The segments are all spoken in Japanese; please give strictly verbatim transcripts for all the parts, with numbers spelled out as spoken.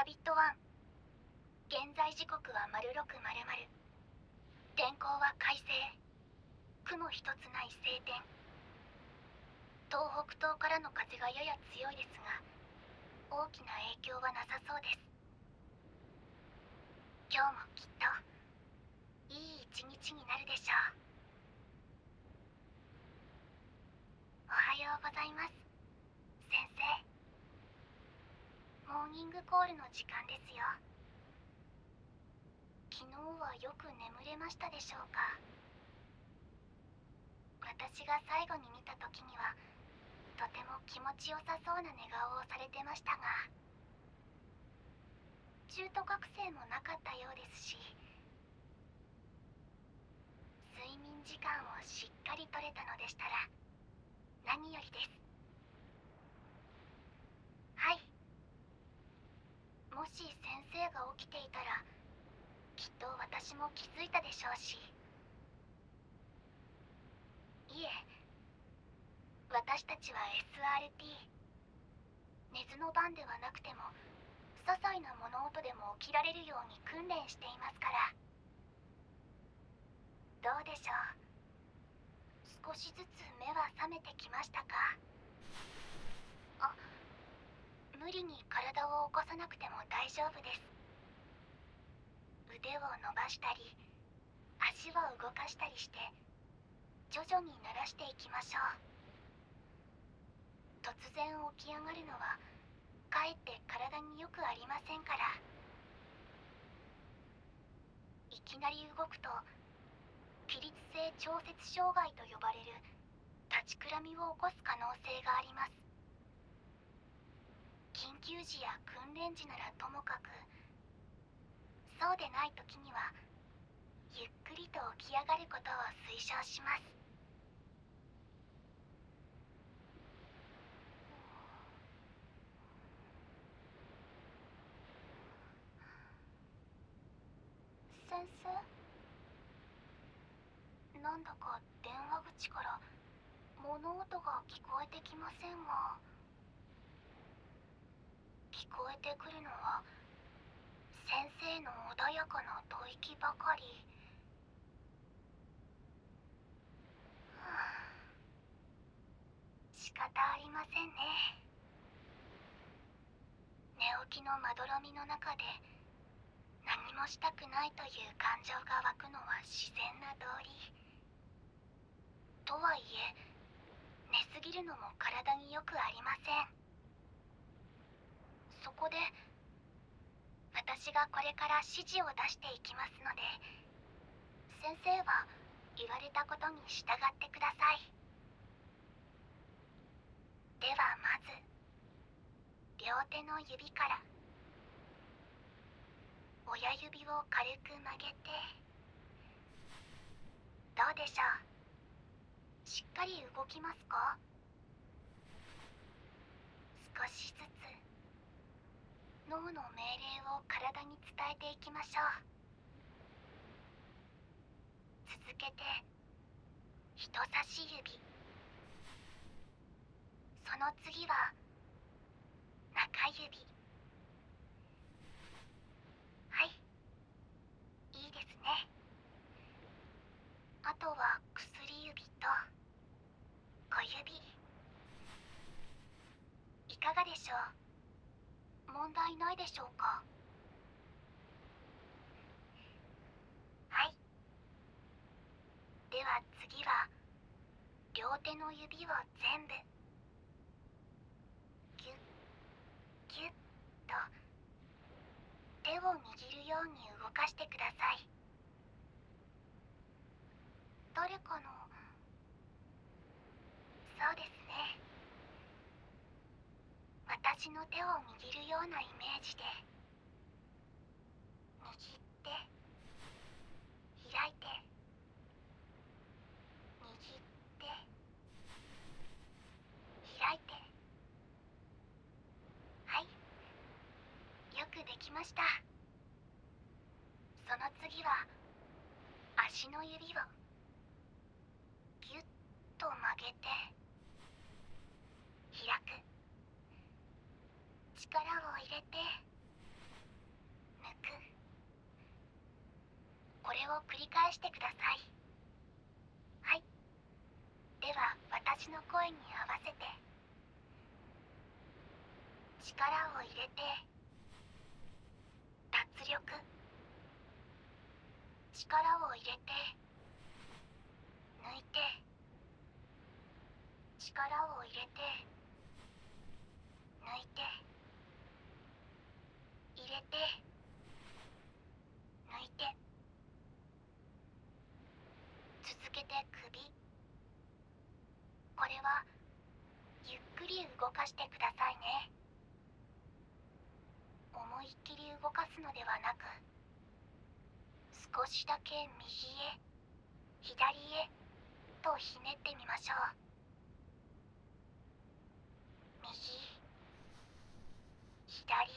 ビットワン。現在時刻は丸ろくまるまる。天候は快晴。雲一つない晴天。東北東からの風がやや強いですが、大きな影響はなさそうです。今日もきっといい一日になるでしょう。おはようございます、先生。モーニングコールの時間ですよ。昨日はよく眠れましたでしょうか。私が最後に見た時にはとても気持ちよさそうな寝顔をされてましたが、中途覚醒もなかったようですし、睡眠時間をしっかりとれたのでしたら何よりです。はい。もし先生が起きていたらきっと私も気づいたでしょうし。いえ、私たちは エスアールティー、 寝ずの番ではなくても些細な物音でも起きられるように訓練していますから。どうでしょう、少しずつ目は覚めてきましたか。あ、無理に体を起こさなくても大丈夫です。腕を伸ばしたり足を動かしたりして徐々に慣らしていきましょう。突然起き上がるのはかえって体によくありませんから。いきなり動くと起立性調節障害と呼ばれる立ちくらみを起こす可能性があります。緊急時や訓練時ならともかく、そうでない時にはゆっくりと起き上がることを推奨します。先生、なんだか電話口から物音が聞こえてきませんが。聞こえてくるのは先生の穏やかな吐息ばかり。はあ、仕方ありませんね。寝起きのまどろみの中で何もしたくないという感情が湧くのは自然な道理。とはいえ寝すぎるのも体によくありません。そこで私がこれから指示を出していきますので、先生は言われたことに従ってください。ではまず両手の指から。親指を軽く曲げて。どうでしょう、しっかり動きますか。少しずつ脳の命令を体に伝えていきましょう。続けて人差し指、その次は中指。はい、いいですね。あとは薬指と小指。いかがでしょう、問題ないでしょうか。はい。では次は両手の指を全部ギュッギュッと手を握るように動かしてください。誰かの、そうですね、私の手を握るようなイメージで握って開いて握って開いて。はい、よくできました。その次は足の指をギュッと曲げて開く。力を入れて繰り返してください。はい。では私の声に合わせて力を入れて脱力、力を入れて抜いて、力を入れて抜いて、入れて抜いて、続けて首、これはゆっくり動かしてくださいね。思いっきり動かすのではなく、少しだけ右へ左へとひねってみましょう。右、左、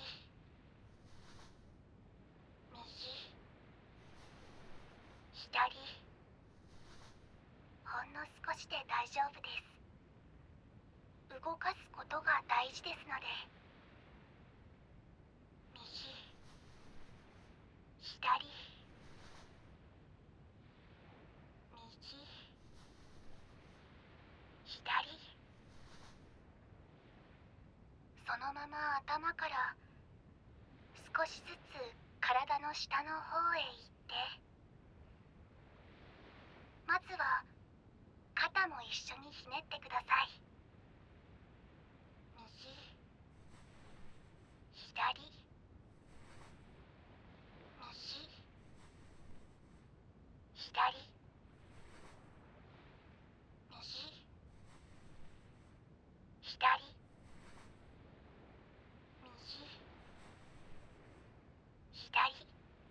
右、左、ほんの少しで大丈夫です。動かすことが大事ですので、右、左、右、左、そのまま頭から少しずつ体の下の方へ行って、まずは肩も一緒にひねってください。右、左、右、左、右、左、右、左。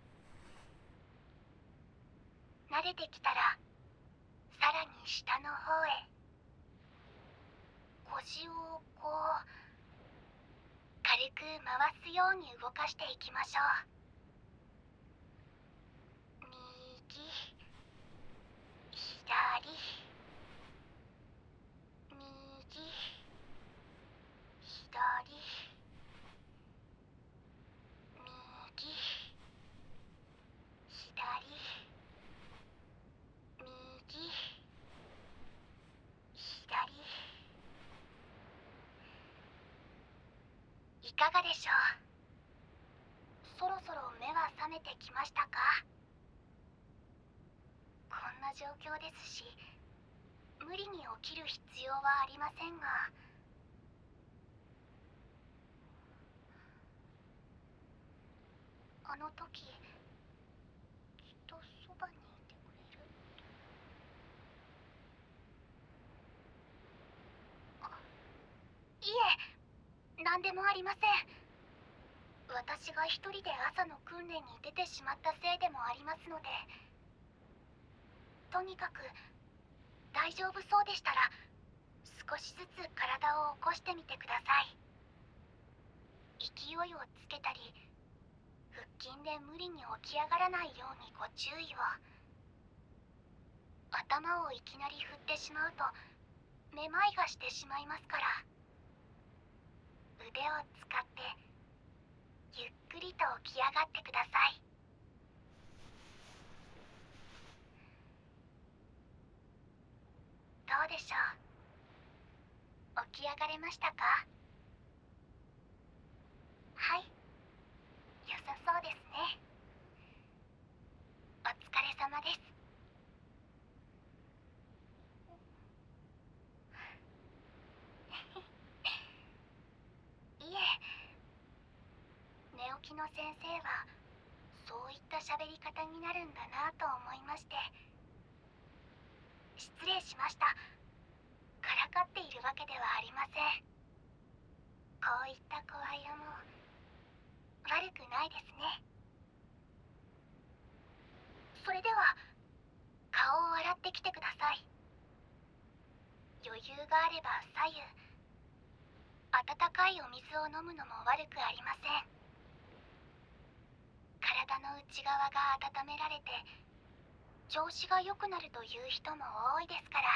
慣れてきたらさらに下の方へ、腰をこう軽く回すように動かしていきましょう。右、左、右、左、右、左、右、左。いかがでしょう。そろそろ目は覚めてきましたか？こんな状況ですし、無理に起きる必要はありませんが、あの時ずっとそばにいてくれる。いえ、何でもありません。私が一人で朝の訓練に出てしまったせいでもありますので、とにかく大丈夫そうでしたら少しずつ体を起こしてみてください。勢いをつけたり腹筋で無理に起き上がらないようにご注意を。頭をいきなり振ってしまうとめまいがしてしまいますから、腕を使ってゆっくりと起き上がってください。どうでしょう。起き上がれましたか？はい、良さそうですね。お疲れ様です。いえ、寝起きの先生はそういった喋り方になるんだなと思いまして、失礼しました。からかっているわけではありません。こういった声色も悪くないですね。それでは顔を洗ってきてください。余裕があれば左右、温かいお水を飲むのも悪くありません。体の内側が温められて調子が良くなるという人も多いですから。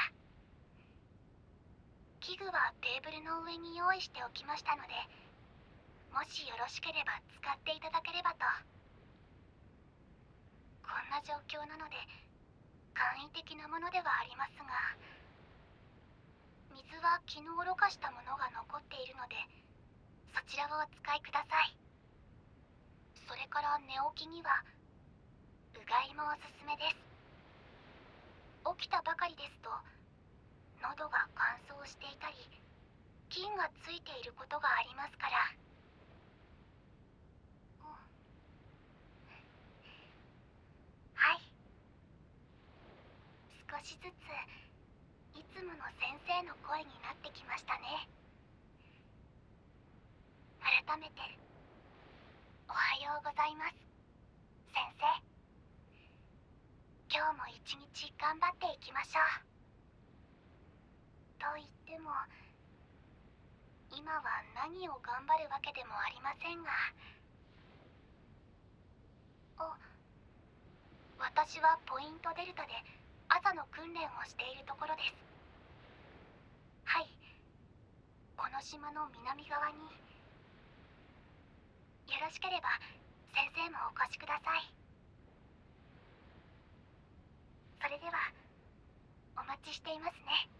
器具はテーブルの上に用意しておきましたので、もしよろしければ使っていただければと。 こんな状況なので簡易的なものではありますが、水は昨日ろ過したものが残っているので、そちらをお使いください。それから寝起きにはうがいもおすすめです。起きたばかりですと喉が乾燥していたり菌がついていることがありますから。はい、少しずついつもの先生の声になってきましたね。改めておはようございます、先生。今日も一日頑張っていきましょう。と言っても今は何を頑張るわけでもありませんが。あ、私はポイントデルタで朝の訓練をしているところです。はい、この島の南側に。よろしければ先生もお越しください。それではお待ちしていますね。